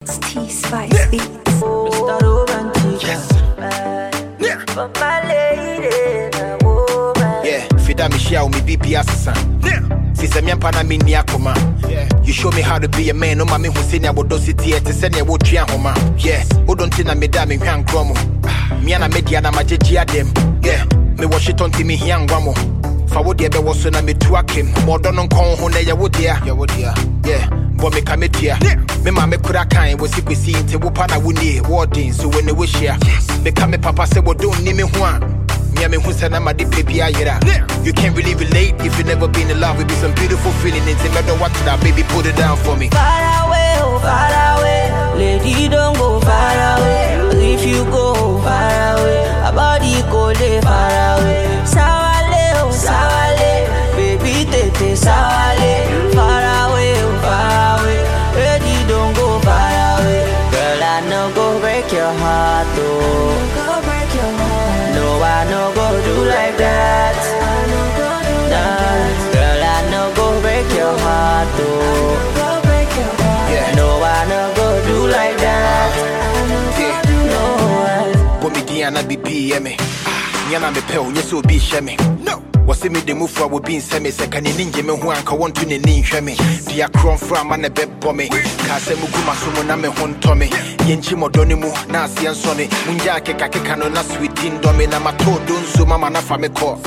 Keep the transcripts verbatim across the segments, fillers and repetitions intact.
T-Spice Beats. Mister Romantic. Yeah. But my lady, my woman. Yeah, Fida Michelle, me B P assassin. Yeah. Since I'm young, pana me ni akoma. Yeah. You show me how to be a man. No mami who send ya would do city to send ya would try home. Yeah. Who don't think I'm a damn young chromo. Me and a mediana my jejia them. Yeah. Me wash it on to me young wamo. For what there was on a me to him. More don't on call hone ya would ya. Ya would ya. Yeah. But me come here. Me mama could have kind was if we see into Wupana Winnie, Warding. So when they wish ya, me come papa say, well, don't name me one. Me, who said I'm a deep baby. You can't really relate if you never been in love. It be some beautiful feeling. It's a matter what that baby put it down for me. Far away, oh, far away. Lady, don't go far away. If you go far away, a body go lay far away. Sawale, oh, sawale. Baby, tete, sawale. Far away, oh, far away. Lady, don't go far away. Girl, I know go break your heart, oh. Go break your heart. No, I know go do like that. I know go do that. Girl, I know go break your heart, oh. Go break your heart. Yeah. No, I know go do like that. I know go do no. But me Diana be P M. Yana me pell, yes, will be shemmy. No. Was me the move for being semi second in ninja me who anka want to ni shemmy. Dia cron from and a bed bommy. Kasemukuma sumona me hon tommy. Yenchi modonimu, Nasi and Sonny. Munja kekakano na sweet din domi na mato don so mama na fame call.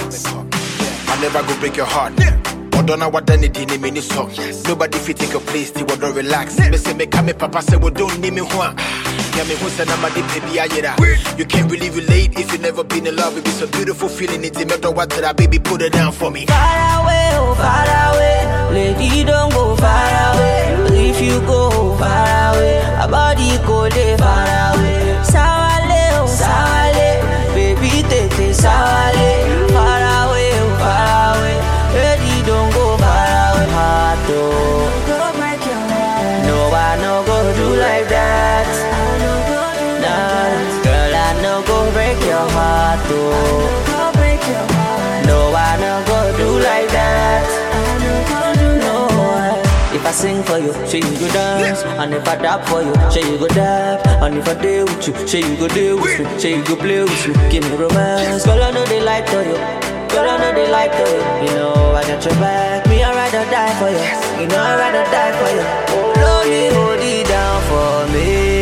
I never go break your heart. I don't know what done it in a mini song. Nobody fit take your place, you don't relax. Me say me come papa say we don't need me one. Yeah, me who said I'm a deep baby. You can't really relate if you never been in love. It be so beautiful feeling. It's a matter what that baby put it down for me. Far away, oh far away. Lady, don't go far away. If you go far away, a body go lay far away. Sawale, oh sawale. Baby, tete sawale. Far away, oh far away. Lady, don't go far away. Heart, oh. Go break your heart. No, I no go do like that. I no go do that. Girl, I no go break your heart, oh. Go break your heart. No, I no go do like that. I no go do no. If I sing for you, say you go dance. And if I dab for you, say you go dab. And if I deal with you, say you go deal with me. Say you go play with you, give me romance. Girl, I know they like to you. Girl, I know they like to you. You know I got your back. Me, I'd rather die for you. You know I'd rather die for you. Hold it, hold it down for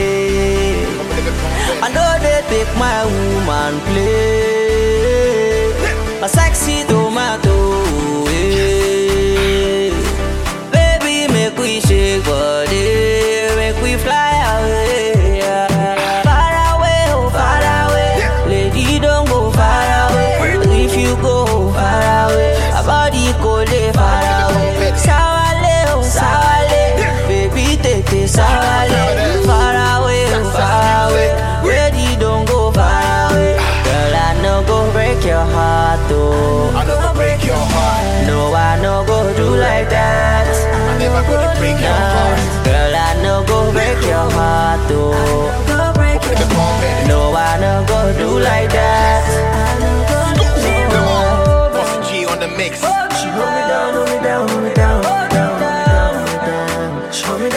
me. I know they take my woman play. A sexy tomato, yeah. Baby, make we shake body, make we fly away, yeah. Far away, oh far away. Lady, don't go far away. If you go far away, a body go lay far away. Sawale, oh sawale. Baby, tete sawale. Far away, oh far away. Ready, don't go far away. Girl, I no go break your heart, oh. I never break your heart. No, I no go do like that. I never go to break your heart. Girl, I no go break your heart, oh.